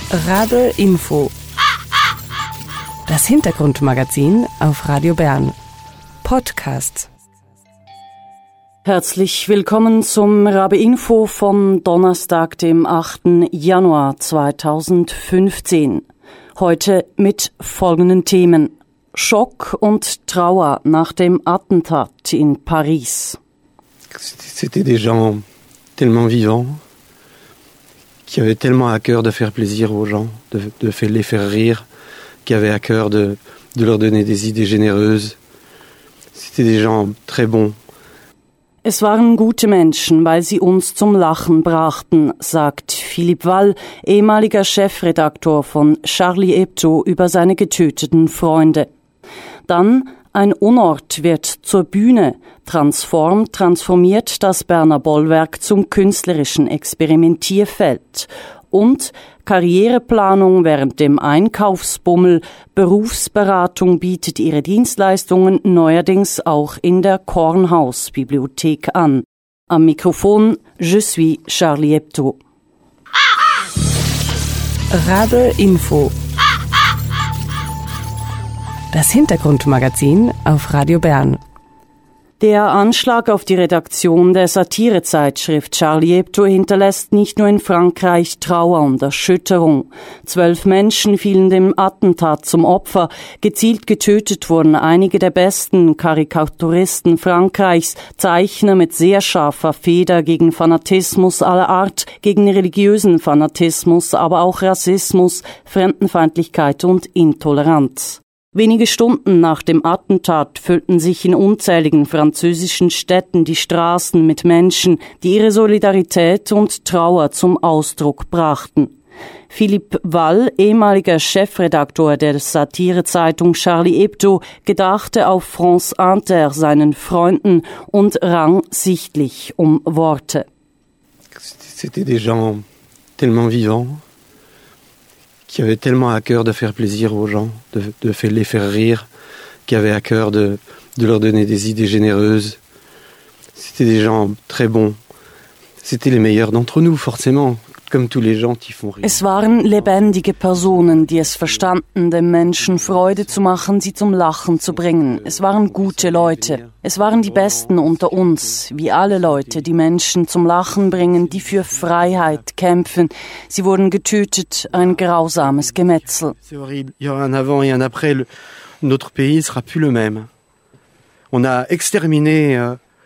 Radio Info. Das Hintergrundmagazin auf Radio Bern. Podcast. Herzlich willkommen zum Radio Info vom Donnerstag, dem 8. Januar 2015. Heute mit folgenden Themen. Schock und Trauer nach dem Attentat in Paris. C'était des gens tellement vivants, qui avaient tellement à cœur de faire plaisir aux gens, de les faire rire, qui avaient à cœur de leur donner des idées généreuses. C'était des gens très bons. Es waren gute Menschen, weil sie uns zum Lachen brachten, sagt Philippe Wall, ehemaliger Chefredaktor von Charlie Hebdo, über seine getöteten Freunde. Dann ein Unort wird zur Bühne. Transformiert das Berner Bollwerk zum künstlerischen Experimentierfeld. Und Karriereplanung während dem Einkaufsbummel, Berufsberatung bietet ihre Dienstleistungen neuerdings auch in der Kornhaus-Bibliothek an. Am Mikrofon, je suis Charlie Hebdo. Radio Info. Das Hintergrundmagazin auf Radio Bern. Der Anschlag auf die Redaktion der Satirezeitschrift Charlie Hebdo hinterlässt nicht nur in Frankreich Trauer und Erschütterung. 12 Menschen fielen dem Attentat zum Opfer. Gezielt getötet wurden einige der besten Karikaturisten Frankreichs, Zeichner mit sehr scharfer Feder gegen Fanatismus aller Art, gegen religiösen Fanatismus, aber auch Rassismus, Fremdenfeindlichkeit und Intoleranz. Wenige Stunden nach dem Attentat füllten sich in unzähligen französischen Städten die Straßen mit Menschen, die ihre Solidarität und Trauer zum Ausdruck brachten. Philippe Wall, ehemaliger Chefredaktor der Satirezeitung Charlie Hebdo, gedachte auf France Inter seinen Freunden und rang sichtlich um Worte. C'était des gens tellement vivants, qui avaient tellement à cœur de faire plaisir aux gens, de les faire rire, qui avaient à cœur de leur donner des idées généreuses. C'était des gens très bons. C'était les meilleurs d'entre nous, forcément, comme tous les gens qui font rire. Es waren lebendige Personen, die es verstanden, den Menschen Freude zu machen, sie zum Lachen zu bringen. Es waren gute Leute. Es waren die Besten unter uns, wie alle Leute, die Menschen zum Lachen bringen, die für Freiheit kämpfen. Sie wurden getötet, ein grausames Gemetzel. C'est horrible. Il y aura un avant et un après. Notre pays sera plus le même. On a exterminé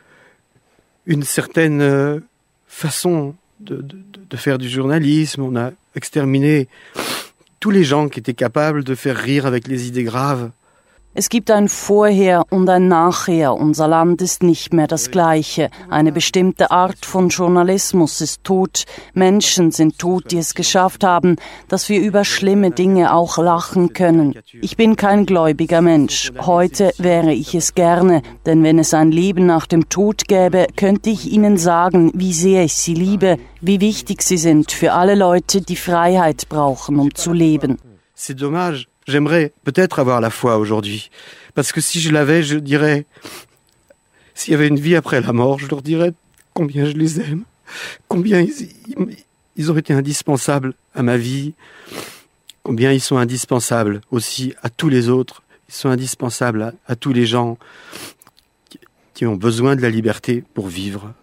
une certaine façon de faire du journalisme. On a exterminé tous les gens qui étaient capables de faire rire avec les idées graves. Es gibt ein Vorher und ein Nachher. Unser Land ist nicht mehr das Gleiche. Eine bestimmte Art von Journalismus ist tot. Menschen sind tot, die es geschafft haben, dass wir über schlimme Dinge auch lachen können. Ich bin kein gläubiger Mensch. Heute wäre ich es gerne, denn wenn es ein Leben nach dem Tod gäbe, könnte ich Ihnen sagen, wie sehr ich Sie liebe, wie wichtig Sie sind für alle Leute, die Freiheit brauchen, um zu leben. C'est dommage. J'aimerais peut-être avoir la foi aujourd'hui. Parce que si je l'avais, je dirais... S'il y avait une vie après la mort, je leur dirais combien je les aime. Combien ils ont été indispensables à ma vie. Combien ils sont indispensables aussi à tous les autres. Ils sont indispensables à tous les gens qui ont besoin de la liberté pour vivre.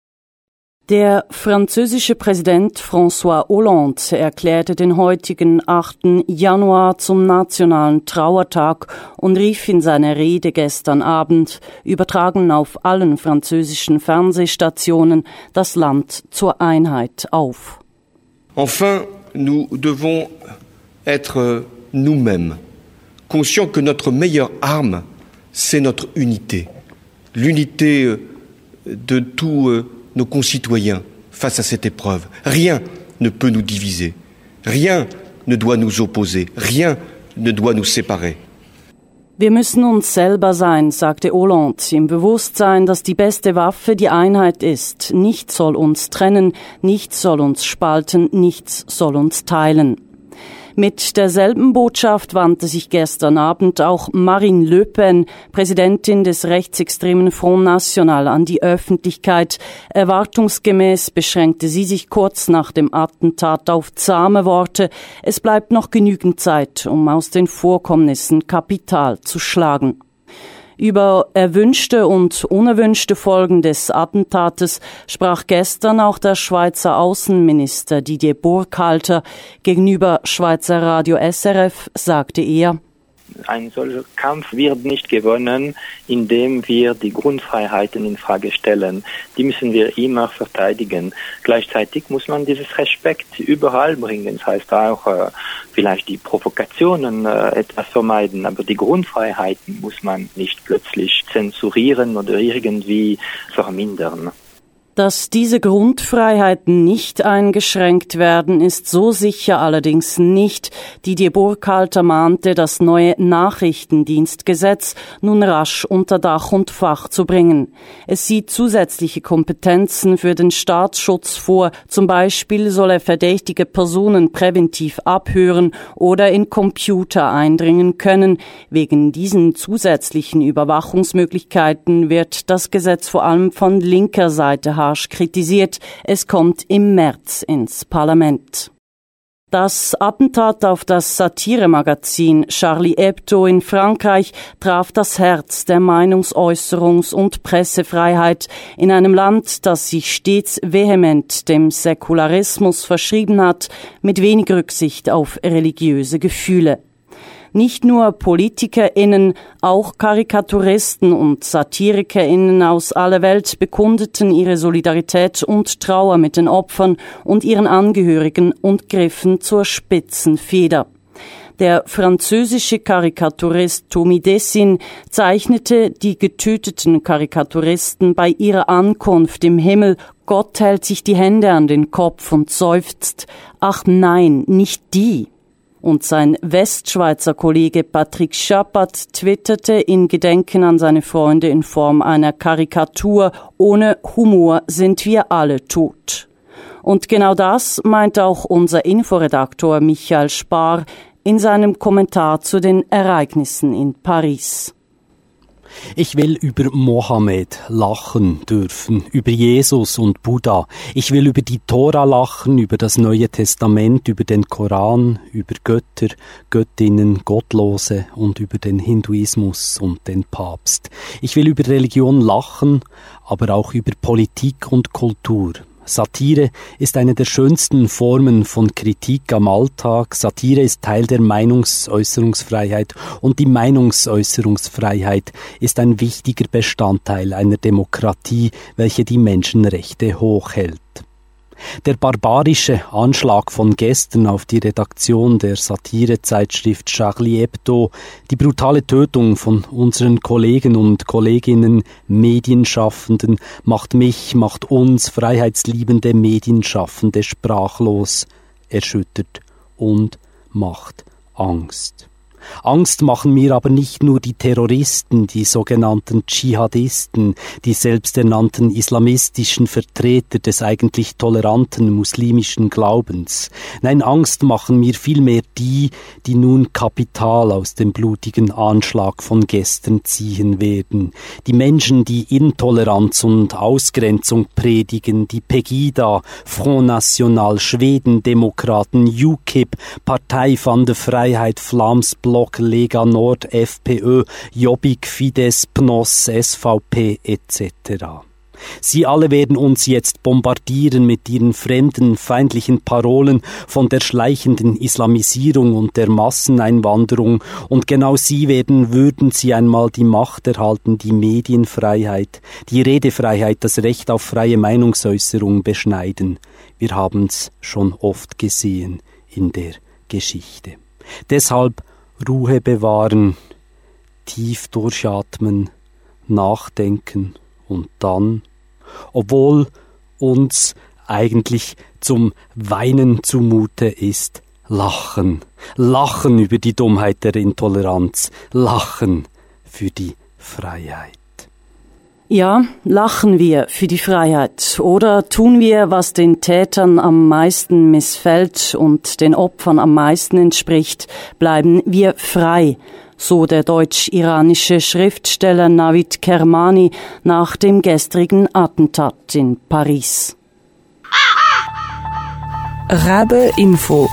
Der französische Präsident François Hollande erklärte den heutigen 8. Januar zum nationalen Trauertag und rief in seiner Rede gestern Abend, übertragen auf allen französischen Fernsehstationen, das Land zur Einheit auf. Enfin, nous devons être nous-mêmes, conscients que notre meilleure arme, c'est notre unité. L'unité de tous nos concitoyens face à cette épreuve. Rien ne peut nous diviser. Rien ne doit nous opposer. Rien ne doit nous séparer. Wir müssen uns selber sein, sagte Hollande, im Bewusstsein, dass die beste Waffe die Einheit ist. Nichts soll uns trennen, nichts soll uns spalten, nichts soll uns teilen. Mit derselben Botschaft wandte sich gestern Abend auch Marine Le Pen, Präsidentin des rechtsextremen Front National, an die Öffentlichkeit. Erwartungsgemäß beschränkte sie sich kurz nach dem Attentat auf zahme Worte. Es bleibt noch genügend Zeit, um aus den Vorkommnissen Kapital zu schlagen. Über erwünschte und unerwünschte Folgen des Attentates sprach gestern auch der Schweizer Außenminister Didier Burkhalter. Gegenüber Schweizer Radio SRF sagte er: Ein solcher Kampf wird nicht gewonnen, indem wir die Grundfreiheiten in Frage stellen. Die müssen wir immer verteidigen. Gleichzeitig muss man dieses Respekt überall bringen. Das heißt auch vielleicht die Provokationen etwas vermeiden, aber die Grundfreiheiten muss man nicht plötzlich zensurieren oder irgendwie vermindern. Dass diese Grundfreiheiten nicht eingeschränkt werden, ist so sicher allerdings nicht. Didier Burkhalter mahnte, das neue Nachrichtendienstgesetz nun rasch unter Dach und Fach zu bringen. Es sieht zusätzliche Kompetenzen für den Staatsschutz vor. Zum Beispiel soll er verdächtige Personen präventiv abhören oder in Computer eindringen können. Wegen diesen zusätzlichen Überwachungsmöglichkeiten wird das Gesetz vor allem von linker Seite harsch kritisiert. Es kommt im März ins Parlament. Das Attentat auf das Satiremagazin Charlie Hebdo in Frankreich traf das Herz der Meinungsäußerungs- und Pressefreiheit in einem Land, das sich stets vehement dem Säkularismus verschrieben hat, mit wenig Rücksicht auf religiöse Gefühle. Nicht nur PolitikerInnen, auch Karikaturisten und SatirikerInnen aus aller Welt bekundeten ihre Solidarität und Trauer mit den Opfern und ihren Angehörigen und griffen zur Spitzenfeder. Der französische Karikaturist Thomas Dessin zeichnete die getöteten Karikaturisten bei ihrer Ankunft im Himmel. Gott hält sich die Hände an den Kopf und seufzt: Ach nein, nicht die. Und sein Westschweizer Kollege Patrick Schapat twitterte in Gedenken an seine Freunde in Form einer Karikatur: Ohne Humor sind wir alle tot. Und genau das meint auch unser Inforedaktor Michael Spar in seinem Kommentar zu den Ereignissen in Paris. Ich will über Mohammed lachen dürfen, über Jesus und Buddha. Ich will über die Tora lachen, über das Neue Testament, über den Koran, über Götter, Göttinnen, Gottlose und über den Hinduismus und den Papst. Ich will über Religion lachen, aber auch über Politik und Kultur. Satire ist eine der schönsten Formen von Kritik am Alltag. Satire ist Teil der Meinungsäußerungsfreiheit und die Meinungsäußerungsfreiheit ist ein wichtiger Bestandteil einer Demokratie, welche die Menschenrechte hochhält. Der barbarische Anschlag von gestern auf die Redaktion der Satirezeitschrift Charlie Hebdo, die brutale Tötung von unseren Kollegen und Kolleginnen, Medienschaffenden, macht uns freiheitsliebende Medienschaffende sprachlos, erschüttert und macht Angst. Angst machen mir aber nicht nur die Terroristen, die sogenannten Dschihadisten, die selbsternannten islamistischen Vertreter des eigentlich toleranten muslimischen Glaubens. Nein, Angst machen mir vielmehr die nun Kapital aus dem blutigen Anschlag von gestern ziehen werden. Die Menschen, die Intoleranz und Ausgrenzung predigen, die Pegida, Front National, Schwedendemokraten, UKIP, Partei van de Vrijheid, Vlaams Blok, Lega Nord, FPÖ, Jobbik, Fidesz, PNOS, SVP etc. Sie alle werden uns jetzt bombardieren mit ihren fremden, feindlichen Parolen von der schleichenden Islamisierung und der Masseneinwanderung, und genau sie würden sie einmal die Macht erhalten, die Medienfreiheit, die Redefreiheit, das Recht auf freie Meinungsäußerung beschneiden. Wir haben's schon oft gesehen in der Geschichte. Deshalb Ruhe bewahren, tief durchatmen, nachdenken und dann, obwohl uns eigentlich zum Weinen zumute ist, lachen. Lachen über die Dummheit der Intoleranz, lachen für die Freiheit. Ja, lachen wir für die Freiheit oder tun wir, was den Tätern am meisten missfällt und den Opfern am meisten entspricht, bleiben wir frei, so der deutsch-iranische Schriftsteller Navid Kermani nach dem gestrigen Attentat in Paris. Rabe Info.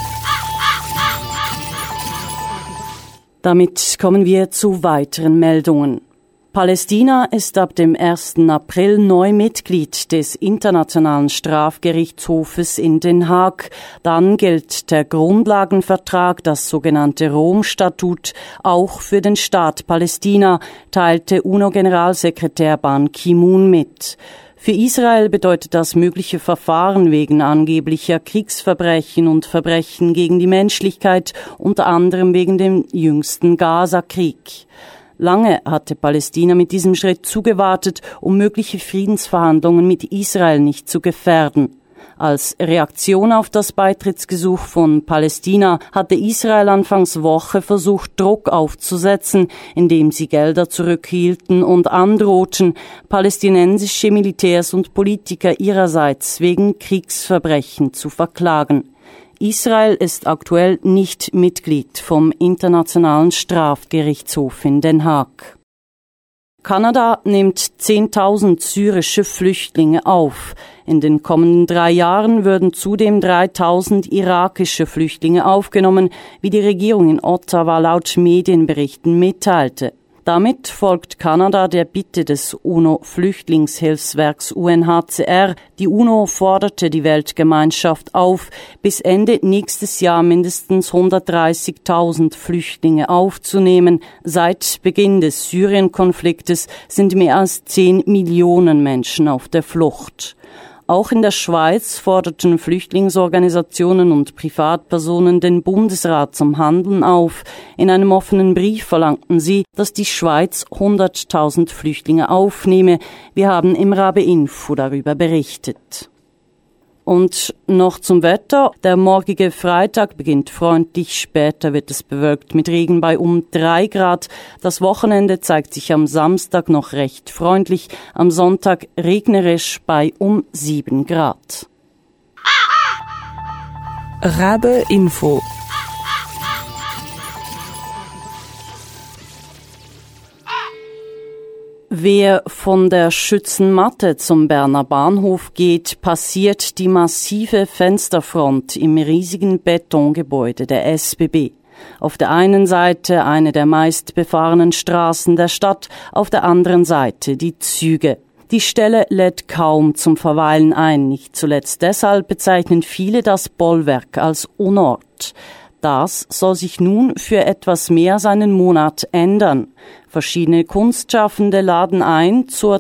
Damit kommen wir zu weiteren Meldungen. Palästina ist ab dem 1. April neu Mitglied des Internationalen Strafgerichtshofes in Den Haag. Dann gilt der Grundlagenvertrag, das sogenannte Rom-Statut, auch für den Staat Palästina, teilte UNO-Generalsekretär Ban Ki-moon mit. Für Israel bedeutet das mögliche Verfahren wegen angeblicher Kriegsverbrechen und Verbrechen gegen die Menschlichkeit, unter anderem wegen dem jüngsten Gaza-Krieg. Lange hatte Palästina mit diesem Schritt zugewartet, um mögliche Friedensverhandlungen mit Israel nicht zu gefährden. Als Reaktion auf das Beitrittsgesuch von Palästina hatte Israel anfangs Woche versucht, Druck aufzusetzen, indem sie Gelder zurückhielten und androhten, palästinensische Militärs und Politiker ihrerseits wegen Kriegsverbrechen zu verklagen. Israel ist aktuell nicht Mitglied vom Internationalen Strafgerichtshof in Den Haag. Kanada nimmt 10.000 syrische Flüchtlinge auf. In den kommenden 3 Jahren würden zudem 3.000 irakische Flüchtlinge aufgenommen, wie die Regierung in Ottawa laut Medienberichten mitteilte. Damit folgt Kanada der Bitte des UNO-Flüchtlingshilfswerks UNHCR. Die UNO forderte die Weltgemeinschaft auf, bis Ende nächstes Jahr mindestens 130.000 Flüchtlinge aufzunehmen. Seit Beginn des Syrien-Konfliktes sind mehr als 10 Millionen Menschen auf der Flucht. Auch in der Schweiz forderten Flüchtlingsorganisationen und Privatpersonen den Bundesrat zum Handeln auf. In einem offenen Brief verlangten sie, dass die Schweiz 100.000 Flüchtlinge aufnehme. Wir haben im Rabe Info darüber berichtet. Und noch zum Wetter. Der morgige Freitag beginnt freundlich, später wird es bewölkt mit Regen bei um 3 Grad. Das Wochenende zeigt sich am Samstag noch recht freundlich, am Sonntag regnerisch bei um 7 Grad. Rabe Info. Wer von der Schützenmatte zum Berner Bahnhof geht, passiert die massive Fensterfront im riesigen Betongebäude der SBB. Auf der einen Seite eine der meistbefahrenen Straßen der Stadt, auf der anderen Seite die Züge. Die Stelle lädt kaum zum Verweilen ein, nicht zuletzt deshalb bezeichnen viele das Bollwerk als Unort. Das soll sich nun für etwas mehr als einen Monat ändern. Verschiedene Kunstschaffende laden ein zur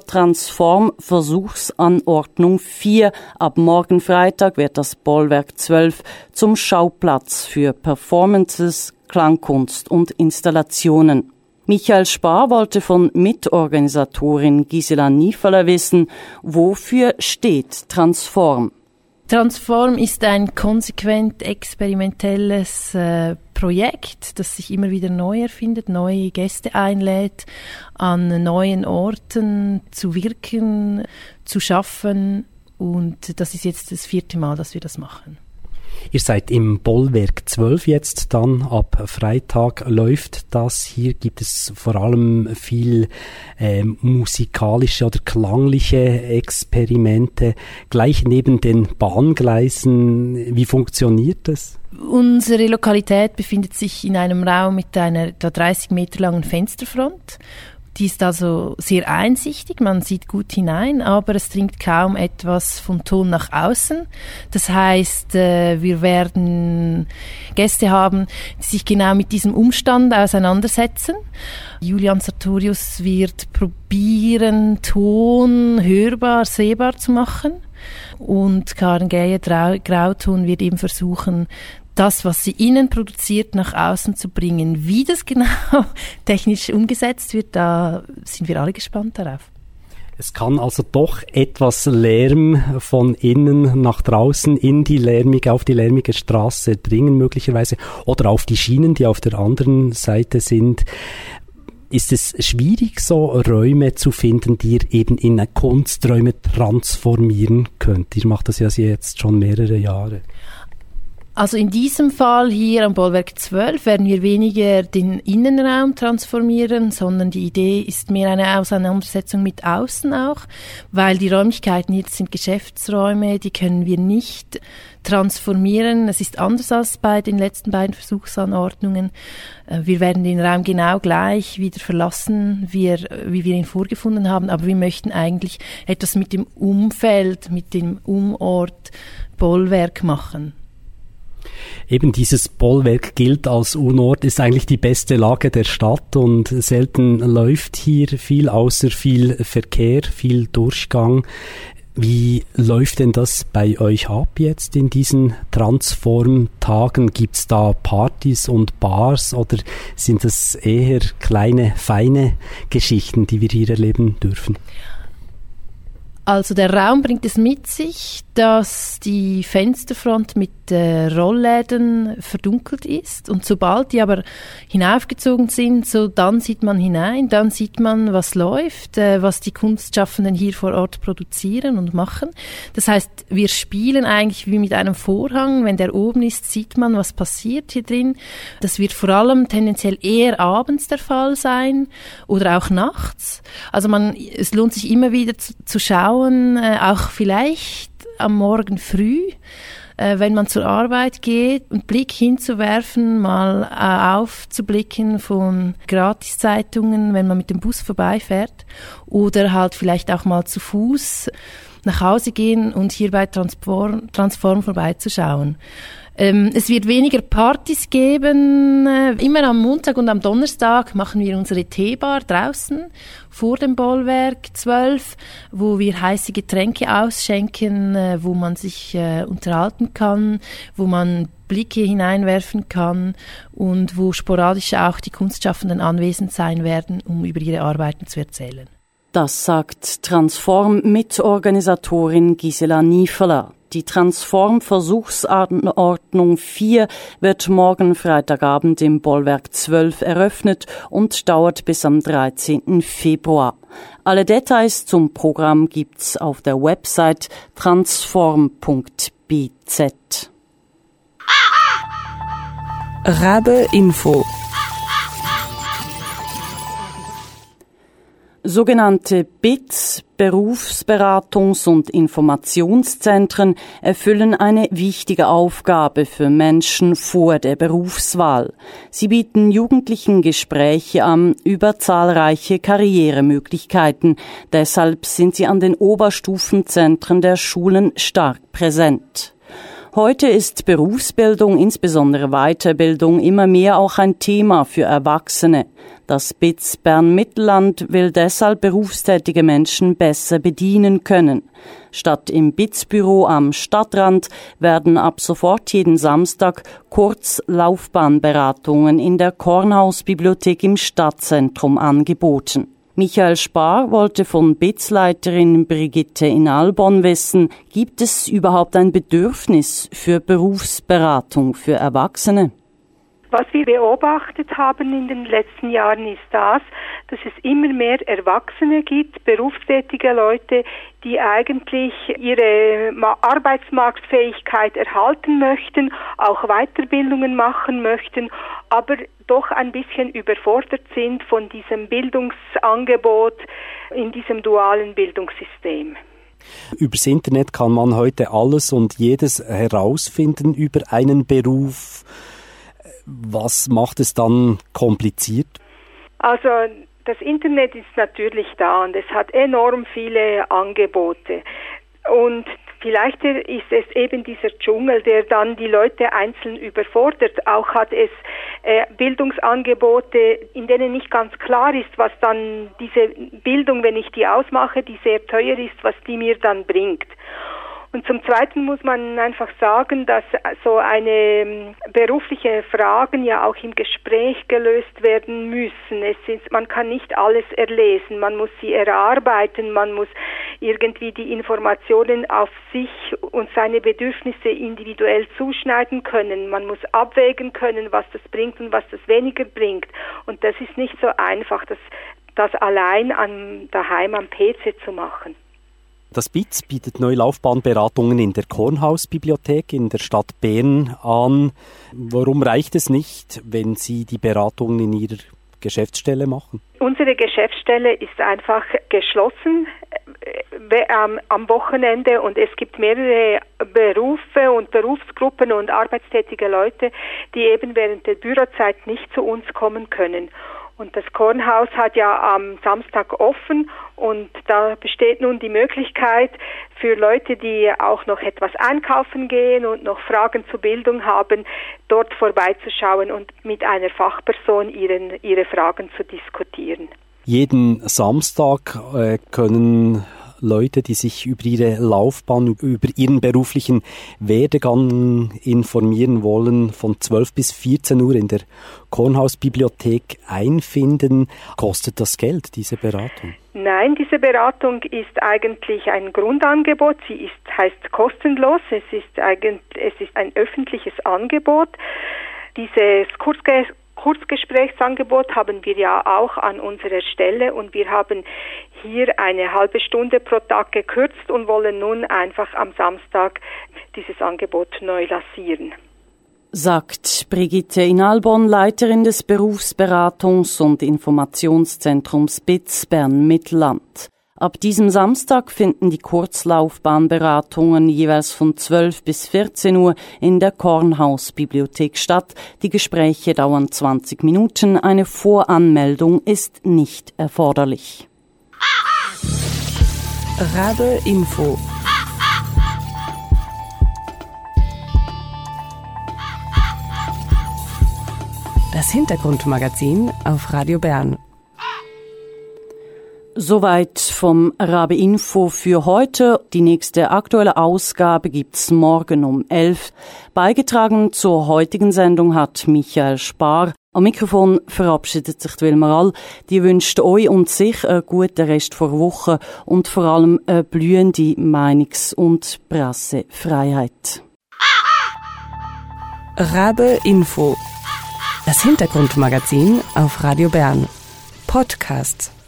Transform-Versuchsanordnung 4. Ab morgen Freitag wird das Bollwerk 12 zum Schauplatz für Performances, Klangkunst und Installationen. Michael Spar wollte von Mitorganisatorin Gisela Niefeler wissen, wofür steht Transform? Transform ist ein konsequent experimentelles Projekt, das sich immer wieder neu erfindet, neue Gäste einlädt, an neuen Orten zu wirken, zu schaffen. Und das ist jetzt das 4. Mal, dass wir das machen. Ihr seid im Bollwerk 12 jetzt, dann ab Freitag läuft das. Hier gibt es vor allem viel musikalische oder klangliche Experimente, gleich neben den Bahngleisen. Wie funktioniert das? Unsere Lokalität befindet sich in einem Raum mit einer 30 Meter langen Fensterfront. Die ist also sehr einsichtig, man sieht gut hinein, aber es dringt kaum etwas vom Ton nach außen. Das heißt, wir werden Gäste haben, die sich genau mit diesem Umstand auseinandersetzen. Julian Sartorius wird probieren, Ton hörbar, sehbar zu machen. Und Karen Geyer-Grauton wird eben versuchen, das, was sie innen produziert, nach außen zu bringen. Wie das genau technisch umgesetzt wird, da sind wir alle gespannt darauf. Es kann also doch etwas Lärm von innen nach draußen auf die lärmige Straße dringen möglicherweise oder auf die Schienen, die auf der anderen Seite sind. Ist es schwierig, so Räume zu finden, die ihr eben in Kunsträume transformieren könnt? Ihr macht das ja jetzt schon mehrere Jahre. Also in diesem Fall hier am Bollwerk 12 werden wir weniger den Innenraum transformieren, sondern die Idee ist mehr eine Auseinandersetzung mit außen auch, weil die Räumlichkeiten hier sind Geschäftsräume, die können wir nicht transformieren. Es ist anders als bei den letzten beiden Versuchsanordnungen. Wir werden den Raum genau gleich wieder verlassen, wie wir ihn vorgefunden haben, aber wir möchten eigentlich etwas mit dem Umfeld, mit dem Umort Bollwerk machen. Eben dieses Bollwerk gilt als Unort, ist eigentlich die beste Lage der Stadt und selten läuft hier viel, außer viel Verkehr, viel Durchgang. Wie läuft denn das bei euch ab jetzt in diesen Transformtagen? Gibt's da Partys und Bars oder sind das eher kleine, feine Geschichten, die wir hier erleben dürfen? Also der Raum bringt es mit sich, dass die Fensterfront mit Rollläden verdunkelt ist und sobald die aber hinaufgezogen sind, so dann sieht man hinein, dann sieht man, was läuft, was die Kunstschaffenden hier vor Ort produzieren und machen. Das heißt, wir spielen eigentlich wie mit einem Vorhang, wenn der oben ist, sieht man, was passiert hier drin. Das wird vor allem tendenziell eher abends der Fall sein oder auch nachts. Also es lohnt sich immer wieder zu schauen, auch vielleicht am Morgen früh, wenn man zur Arbeit geht, einen Blick hinzuwerfen, mal aufzublicken von Gratiszeitungen, wenn man mit dem Bus vorbeifährt oder halt vielleicht auch mal zu Fuß nach Hause gehen und hier bei Transform vorbeizuschauen. Es wird weniger Partys geben. Immer am Montag und am Donnerstag machen wir unsere Teebar draußen vor dem Bollwerk 12, wo wir heiße Getränke ausschenken, wo man sich unterhalten kann, wo man Blicke hineinwerfen kann und wo sporadisch auch die Kunstschaffenden anwesend sein werden, um über ihre Arbeiten zu erzählen. Das sagt Transform-Mitorganisatorin Gisela Niefeler. Die Transform-Versuchsanordnung 4 wird morgen Freitagabend im Bollwerk 12 eröffnet und dauert bis am 13. Februar. Alle Details zum Programm gibt's auf der Website transform.bz. Rabe Info. Sogenannte BIZ, Berufsberatungs- und Informationszentren, erfüllen eine wichtige Aufgabe für Menschen vor der Berufswahl. Sie bieten Jugendlichen Gespräche an über zahlreiche Karrieremöglichkeiten. Deshalb sind sie an den Oberstufenzentren der Schulen stark präsent. Heute ist Berufsbildung, insbesondere Weiterbildung, immer mehr auch ein Thema für Erwachsene. Das BIZ Bern-Mittelland will deshalb berufstätige Menschen besser bedienen können. Statt im BIZ-Büro am Stadtrand werden ab sofort jeden Samstag Kurzlaufbahnberatungen in der Kornhaus-Bibliothek im Stadtzentrum angeboten. Michael Spar wollte von BIZ-Leiterin Brigitte in Albon wissen, gibt es überhaupt ein Bedürfnis für Berufsberatung für Erwachsene? Was wir beobachtet haben in den letzten Jahren ist dass es immer mehr Erwachsene gibt, berufstätige Leute, die eigentlich ihre Arbeitsmarktfähigkeit erhalten möchten, auch Weiterbildungen machen möchten, aber doch ein bisschen überfordert sind von diesem Bildungsangebot in diesem dualen Bildungssystem. Übers Internet kann man heute alles und jedes herausfinden über einen Beruf. Was macht es dann kompliziert? Also das Internet ist natürlich da und es hat enorm viele Angebote. Und vielleicht ist es eben dieser Dschungel, der dann die Leute einzeln überfordert. Auch hat es Bildungsangebote, in denen nicht ganz klar ist, was dann diese Bildung, wenn ich die ausmache, die sehr teuer ist, was die mir dann bringt. Und zum Zweiten muss man einfach sagen, dass so eine berufliche Fragen ja auch im Gespräch gelöst werden müssen. Man kann nicht alles erlesen, man muss sie erarbeiten, man muss irgendwie die Informationen auf sich und seine Bedürfnisse individuell zuschneiden können. Man muss abwägen können, was das bringt und was das weniger bringt. Und das ist nicht so einfach, das allein daheim am PC zu machen. Das BIZ bietet neue Laufbahnberatungen in der Kornhausbibliothek in der Stadt Bern an. Warum reicht es nicht, wenn Sie die Beratungen in Ihrer Geschäftsstelle machen? Unsere Geschäftsstelle ist einfach geschlossen am Wochenende und es gibt mehrere Berufe und Berufsgruppen und arbeitstätige Leute, die eben während der Bürozeit nicht zu uns kommen können. Und das Kornhaus hat ja am Samstag offen und da besteht nun die Möglichkeit für Leute, die auch noch etwas einkaufen gehen und noch Fragen zur Bildung haben, dort vorbeizuschauen und mit einer Fachperson ihre Fragen zu diskutieren. Jeden Samstag können Leute, die sich über ihre Laufbahn, über ihren beruflichen Werdegang informieren wollen, von 12 bis 14 Uhr in der Kornhausbibliothek einfinden. Kostet das Geld, diese Beratung? Nein, diese Beratung ist eigentlich ein Grundangebot. Sie heißt kostenlos. Es ist ein öffentliches Angebot. Dieses Kurzgesprächsangebot haben wir ja auch an unserer Stelle und wir haben hier eine halbe Stunde pro Tag gekürzt und wollen nun einfach am Samstag dieses Angebot neu lancieren. Sagt Brigitte Inalborn, Leiterin des Berufsberatungs- und Informationszentrums BIZ Bern-Mittelland. Ab diesem Samstag finden die Kurzlaufbahnberatungen jeweils von 12 bis 14 Uhr in der Kornhausbibliothek statt. Die Gespräche dauern 20 Minuten. Eine Voranmeldung ist nicht erforderlich. Radio Info. Das Hintergrundmagazin auf Radio Bern. Soweit vom Rabe Info für heute. Die nächste aktuelle Ausgabe gibt's morgen um 11. Beigetragen zur heutigen Sendung hat Michael Spar. Am Mikrofon verabschiedet sich Wilmar All. Die wünscht euch und sich einen guten Rest der Woche und vor allem eine blühende Meinungs- und Pressefreiheit. Rabe Info. Das Hintergrundmagazin auf Radio Bern. Podcast.